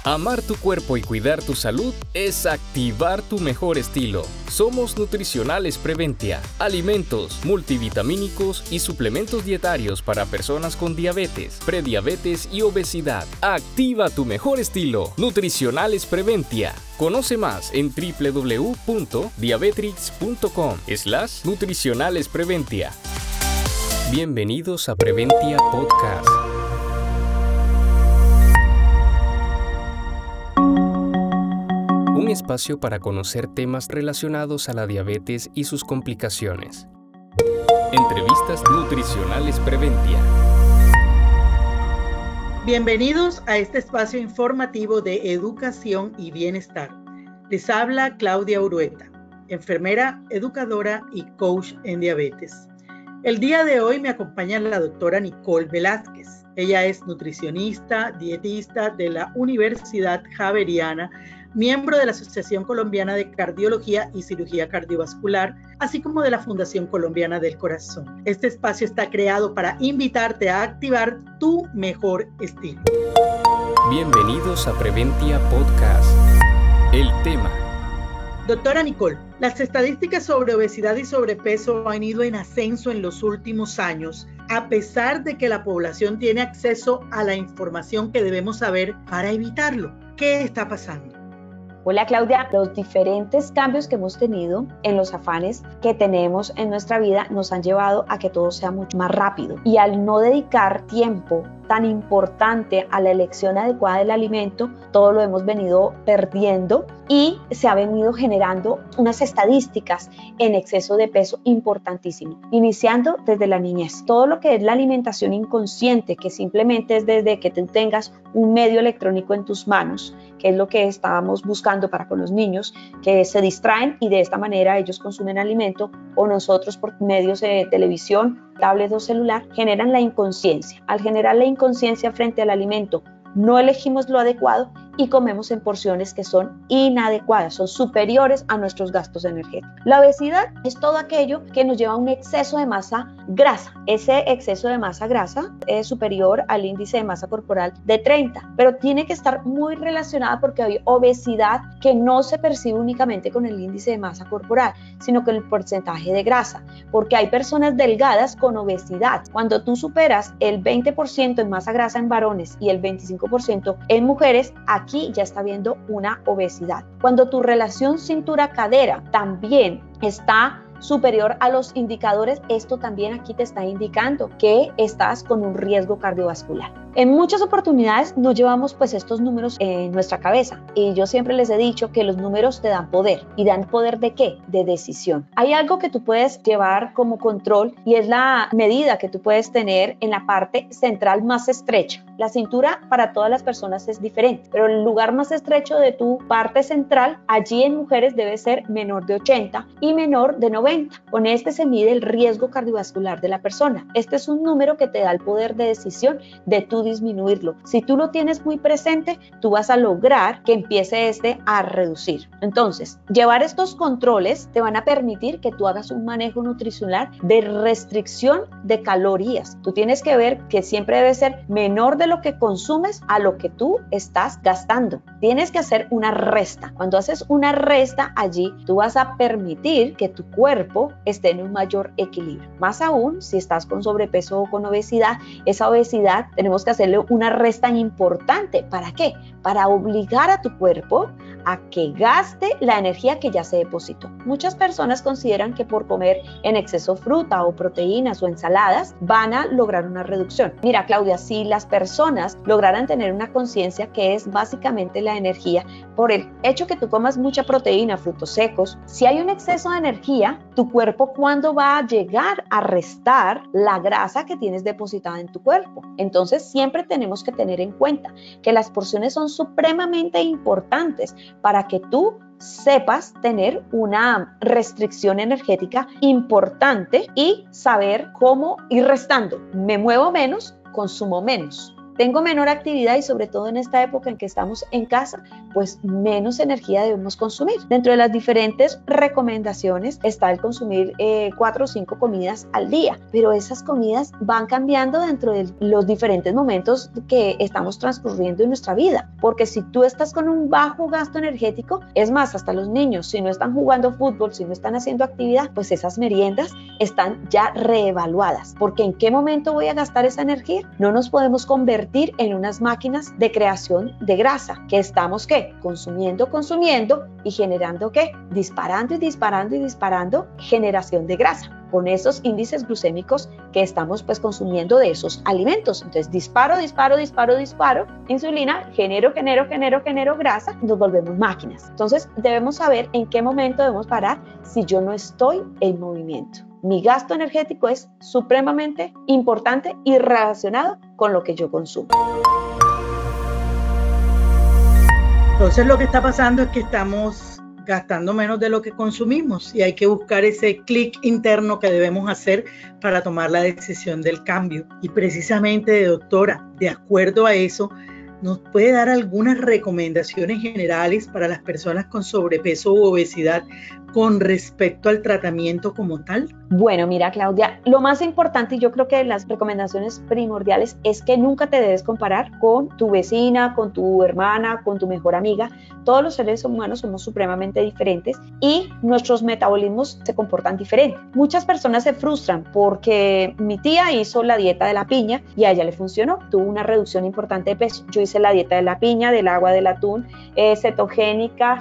Amar tu cuerpo y cuidar tu salud es activar tu mejor estilo. Somos Nutricionales Preventia, alimentos, multivitamínicos y suplementos dietarios para personas con diabetes, prediabetes y obesidad. Activa tu mejor estilo. Nutricionales Preventia. Conoce más en www.diabetrix.com/Nutricionales Preventia. Bienvenidos a Preventia Podcast. Un espacio para conocer temas relacionados a la diabetes y sus complicaciones. Entrevistas Nutricionales Preventia. Bienvenidos a este espacio informativo de educación y bienestar. Les habla Claudia Urueta, enfermera, educadora y coach en diabetes. El día de hoy me acompaña la doctora Nicole Velázquez. Ella es nutricionista, dietista de la Universidad Javeriana, miembro de la Asociación Colombiana de Cardiología y Cirugía Cardiovascular, así como de la Fundación Colombiana del Corazón. Este espacio está creado para invitarte a activar tu mejor estilo. Bienvenidos a Preventia Podcast. El tema. Doctora Nicole, las estadísticas sobre obesidad y sobrepeso han ido en ascenso en los últimos años, a pesar de que la población tiene acceso a la información que debemos saber para evitarlo. ¿Qué está pasando? Hola Claudia, los diferentes cambios que hemos tenido en los afanes que tenemos en nuestra vida nos han llevado a que todo sea mucho más rápido, y al no dedicar tiempo tan importante a la elección adecuada del alimento, todo lo hemos venido perdiendo y se ha venido generando unas estadísticas en exceso de peso importantísimo, iniciando desde la niñez. Todo lo que es la alimentación inconsciente, que simplemente es desde que tú tengas un medio electrónico en tus manos, que es lo que estábamos buscando para con los niños, que se distraen y de esta manera ellos consumen alimento, o nosotros por medios de televisión, tablet o celular, generan la inconsciencia. Al generar la inconsciencia frente al alimento, no elegimos lo adecuado y comemos en porciones que son inadecuadas, son superiores a nuestros gastos energéticos. La obesidad es todo aquello que nos lleva a un exceso de masa grasa. Ese exceso de masa grasa es superior al índice de masa corporal de 30, pero tiene que estar muy relacionada porque hay obesidad que no se percibe únicamente con el índice de masa corporal, sino con el porcentaje de grasa, porque hay personas delgadas con obesidad. Cuando tú superas el 20% en masa grasa en varones y el 25% en mujeres, aquí ya está viendo una obesidad. Cuando tu relación cintura-cadera también está superior a los indicadores, esto también aquí te está indicando que estás con un riesgo cardiovascular. En muchas oportunidades no llevamos pues estos números en nuestra cabeza, y yo siempre les he dicho que los números te dan poder. ¿Y dan poder de qué? De decisión. Hay algo que tú puedes llevar como control, y es la medida que tú puedes tener en la parte central más estrecha. La cintura para todas las personas es diferente, pero el lugar más estrecho de tu parte central, allí en mujeres debe ser menor de 80 y menor de 90. Con este se mide el riesgo cardiovascular de la persona. Este es un número que te da el poder de decisión de tú disminuirlo. Si tú lo tienes muy presente, tú vas a lograr que empiece a reducir. Entonces, llevar estos controles te van a permitir que tú hagas un manejo nutricional de restricción de calorías. Tú tienes que ver que siempre debe ser menor de lo que consumes a lo que tú estás gastando. Tienes que hacer una resta. Cuando haces una resta allí, tú vas a permitir que tu cuerpo esté en un mayor equilibrio. Más aún, si estás con sobrepeso o con obesidad, esa obesidad tenemos que hacerle una resta importante. ¿Para qué? Para obligar a tu cuerpo a que gaste la energía que ya se depositó. Muchas personas consideran que por comer en exceso fruta o proteínas o ensaladas van a lograr una reducción. Mira, Claudia, si las personas lograran tener una conciencia que es básicamente la energía, por el hecho que tú comas mucha proteína, frutos secos, si hay un exceso de energía, tu cuerpo, ¿cuándo va a llegar a restar la grasa que tienes depositada en tu cuerpo? Entonces siempre tenemos que tener en cuenta que las porciones son supremamente importantes para que tú sepas tener una restricción energética importante y saber cómo ir restando. Me muevo menos, consumo menos. tengo menor actividad y sobre todo en esta época en que estamos en casa, pues menos energía debemos consumir. Dentro de las diferentes recomendaciones está el consumir 4 o 5 comidas al día, pero esas comidas van cambiando dentro de los diferentes momentos que estamos transcurriendo en nuestra vida, porque si tú estás con un bajo gasto energético, es más, hasta los niños, si no están jugando fútbol, si no están haciendo actividad, pues esas meriendas están ya reevaluadas, porque ¿en qué momento voy a gastar esa energía? No nos podemos convertir en unas máquinas de creación de grasa, que estamos ¿qué? Consumiendo y generando ¿qué? Disparando generación de grasa, con esos índices glucémicos que estamos pues consumiendo de esos alimentos. Entonces disparo, insulina, genero grasa, nos volvemos máquinas. Entonces debemos saber en qué momento debemos parar si yo no estoy en movimiento. Mi gasto energético es supremamente importante y relacionado con lo que yo consumo. Entonces lo que está pasando es que estamos gastando menos de lo que consumimos y hay que buscar ese clic interno que debemos hacer para tomar la decisión del cambio. Y precisamente, doctora, de acuerdo a eso, ¿nos puede dar algunas recomendaciones generales para las personas con sobrepeso u obesidad con respecto al tratamiento como tal? Bueno, mira, Claudia, lo más importante y yo creo que las recomendaciones primordiales es que nunca te debes comparar con tu vecina, con tu hermana, con tu mejor amiga. Todos los seres humanos somos supremamente diferentes y nuestros metabolismos se comportan diferente. Muchas personas se frustran porque mi tía hizo la dieta de la piña y a ella le funcionó, tuvo una reducción importante de peso. Yo hice la dieta de la piña, del agua, del atún, cetogénica,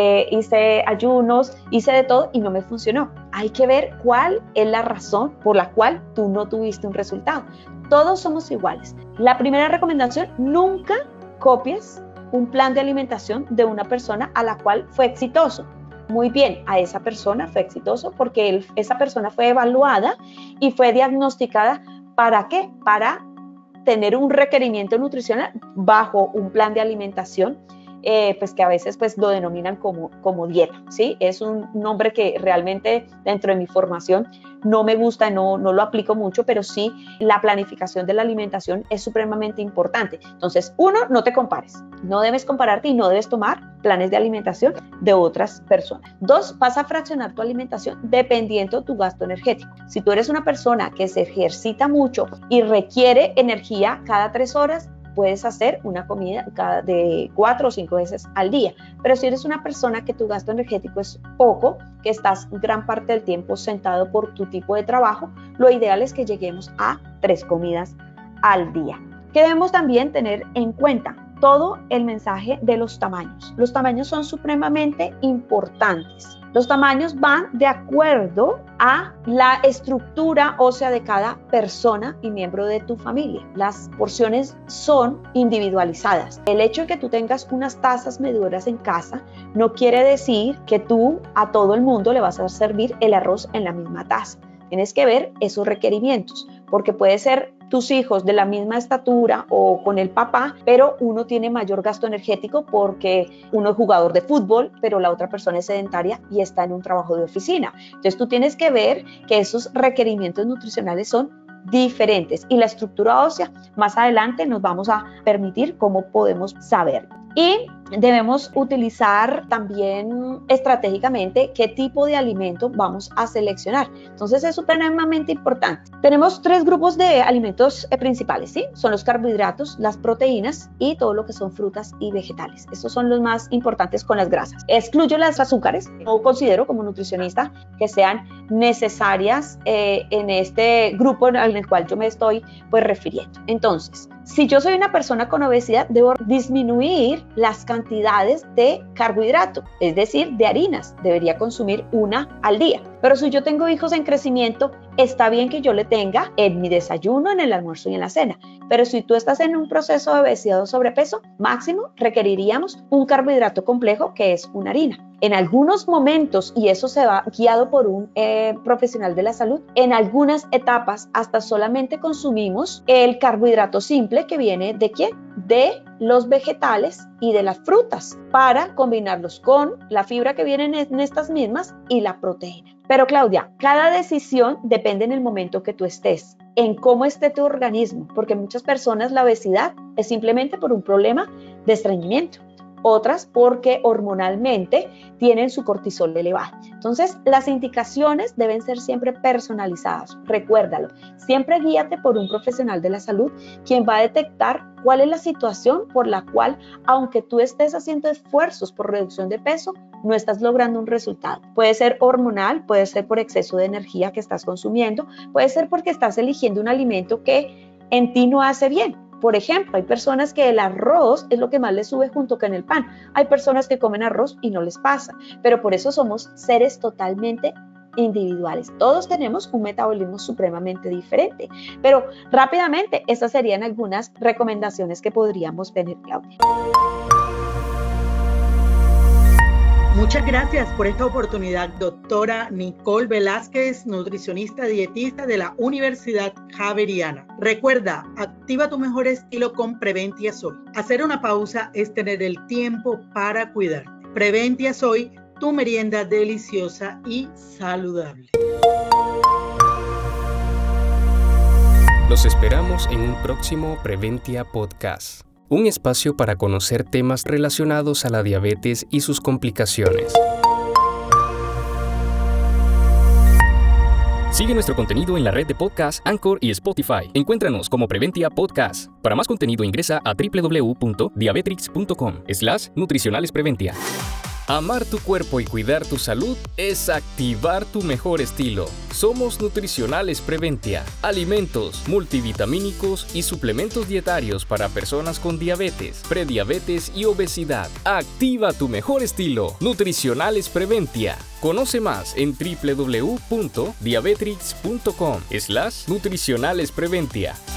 hice ayunos, hice de todo y no me funcionó. Hay que ver cuál es la razón por la cual tú no tuviste un resultado. Todos somos iguales. La primera recomendación, nunca copies un plan de alimentación de una persona a la cual fue exitoso. Muy bien, a esa persona fue exitoso porque esa persona fue evaluada y fue diagnosticada. ¿Para qué? Para tener un requerimiento nutricional bajo un plan de alimentación, pues que a veces pues lo denominan como dieta, ¿sí? Es un nombre que realmente dentro de mi formación no me gusta, no lo aplico mucho, pero sí la planificación de la alimentación es supremamente importante. Entonces, uno, no te compares, no debes compararte y no debes tomar planes de alimentación de otras personas. Dos, vas a fraccionar tu alimentación dependiendo de tu gasto energético. Si tú eres una persona que se ejercita mucho y requiere energía cada 3 horas, puedes hacer una comida de 4 o 5 veces al día. Pero si eres una persona que tu gasto energético es poco, que estás gran parte del tiempo sentado por tu tipo de trabajo, lo ideal es que lleguemos a 3 comidas al día. ¿Qué debemos también tener en cuenta? Todo el mensaje de los tamaños. Los tamaños son supremamente importantes. Los tamaños van de acuerdo a la estructura ósea de cada persona y miembro de tu familia. Las porciones son individualizadas. El hecho de que tú tengas unas tazas medidoras en casa no quiere decir que tú a todo el mundo le vas a servir el arroz en la misma taza. Tienes que ver esos requerimientos, porque puede ser tus hijos de la misma estatura o con el papá, pero uno tiene mayor gasto energético porque uno es jugador de fútbol, pero la otra persona es sedentaria y está en un trabajo de oficina. Entonces tú tienes que ver que esos requerimientos nutricionales son diferentes y la estructura ósea más adelante nos vamos a permitir cómo podemos saber. Y debemos utilizar también estratégicamente qué tipo de alimento vamos a seleccionar. Entonces es supremamente importante. Tenemos 3 grupos de alimentos principales, ¿sí? Son los carbohidratos, las proteínas y todo lo que son frutas y vegetales. Estos son los más importantes con las grasas. Excluyo las azúcares. No considero como nutricionista que sean necesarias en este grupo al cual yo me estoy pues refiriendo. Entonces, si yo soy una persona con obesidad, debo disminuir las cantidades de carbohidrato, es decir, de harinas. Debería consumir 1 al día. Pero si yo tengo hijos en crecimiento, está bien que yo le tenga en mi desayuno, en el almuerzo y en la cena. Pero si tú estás en un proceso de obesidad o sobrepeso, máximo requeriríamos un carbohidrato complejo que es una harina. En algunos momentos, y eso se va guiado por un profesional de la salud, en algunas etapas hasta solamente consumimos el carbohidrato simple que viene ¿de quién? De los vegetales y de las frutas para combinarlos con la fibra que viene en estas mismas y la proteína. Pero Claudia, cada decisión depende en el momento que tú estés, en cómo esté tu organismo, porque muchas personas la obesidad es simplemente por un problema de estreñimiento. Otras porque hormonalmente tienen su cortisol elevado. Entonces, las indicaciones deben ser siempre personalizadas. Recuérdalo, siempre guíate por un profesional de la salud quien va a detectar cuál es la situación por la cual, aunque tú estés haciendo esfuerzos por reducción de peso, no estás logrando un resultado. Puede ser hormonal, puede ser por exceso de energía que estás consumiendo, puede ser porque estás eligiendo un alimento que en ti no hace bien. Por ejemplo, hay personas que el arroz es lo que más les sube junto con el pan. Hay personas que comen arroz y no les pasa, pero por eso somos seres totalmente individuales. Todos tenemos un metabolismo supremamente diferente, pero rápidamente estas serían algunas recomendaciones que podríamos tener, Claudia. Muchas gracias por esta oportunidad, doctora Nicole Velázquez, nutricionista dietista de la Universidad Javeriana. Recuerda, activa tu mejor estilo con Preventia Soy. Hacer una pausa es tener el tiempo para cuidarte. Preventia Soy, tu merienda deliciosa y saludable. Los esperamos en un próximo Preventia Podcast. Un espacio para conocer temas relacionados a la diabetes y sus complicaciones. Sigue nuestro contenido en la red de podcast Anchor y Spotify. Encuéntranos como Preventia Podcast. Para más contenido ingresa a www.diabetrix.com/nutricionalespreventia. Amar tu cuerpo y cuidar tu salud es activar tu mejor estilo. Somos Nutricionales Preventia. Alimentos, multivitamínicos y suplementos dietarios para personas con diabetes, prediabetes y obesidad. Activa tu mejor estilo. Nutricionales Preventia. Conoce más en www.diabetrix.com/nutricionalespreventia.